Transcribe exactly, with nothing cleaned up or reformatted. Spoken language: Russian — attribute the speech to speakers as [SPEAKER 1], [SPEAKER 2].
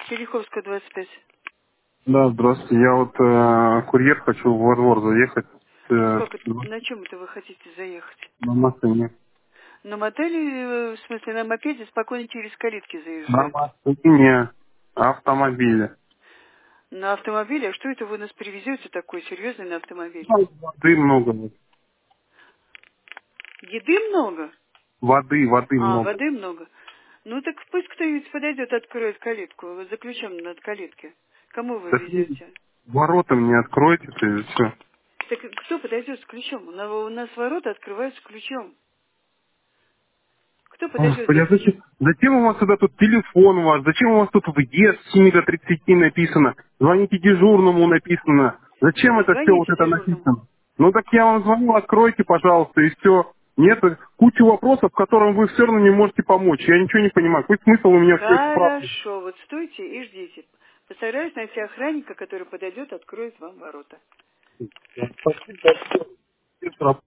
[SPEAKER 1] Тереховская, двадцать пять.
[SPEAKER 2] Да, здравствуйте. Я вот э, курьер, хочу во двор заехать
[SPEAKER 1] Ну
[SPEAKER 2] э,
[SPEAKER 1] как, это- на чем это вы хотите заехать?
[SPEAKER 2] на машине.
[SPEAKER 1] На мотеле, э, в смысле на мопеде, спокойно через калитки
[SPEAKER 2] На
[SPEAKER 1] заезжать.
[SPEAKER 2] машине автомобиля.
[SPEAKER 1] На автомобиле? А что это вы нас привезете такой серьезный на автомобиль?
[SPEAKER 2] Ну, воды много. вот.
[SPEAKER 1] Еды много?
[SPEAKER 2] Воды, воды
[SPEAKER 1] А,
[SPEAKER 2] много.
[SPEAKER 1] воды много. Ну так пусть кто-нибудь подойдет, откроет калитку. Вот за ключом над калитки. Кому вы
[SPEAKER 2] Так вы
[SPEAKER 1] везете?
[SPEAKER 2] ворота мне откройте-то и все.
[SPEAKER 1] Так кто подойдет с ключом? У на- у нас ворота открываются ключом. Кто подойдет
[SPEAKER 2] Господи,
[SPEAKER 1] за
[SPEAKER 2] а
[SPEAKER 1] ключом?
[SPEAKER 2] зачем, зачем у вас сюда тут телефон у вас? Зачем у вас тут въезд с семи до тридцати написано? Звоните дежурному написано.
[SPEAKER 1] Так
[SPEAKER 2] Зачем
[SPEAKER 1] вы
[SPEAKER 2] это все вот
[SPEAKER 1] звоните
[SPEAKER 2] это
[SPEAKER 1] дежурному.
[SPEAKER 2] написано? Ну так я вам звоню, откройте, пожалуйста, и все. Нет, куча вопросов, которым вы все равно не можете помочь. Я ничего не понимаю. Какой смысл у меня все это спрашивать?
[SPEAKER 1] Хорошо, вот стойте и ждите. Постараюсь найти охранника, который подойдет, откроет вам ворота.
[SPEAKER 2] Спасибо большое.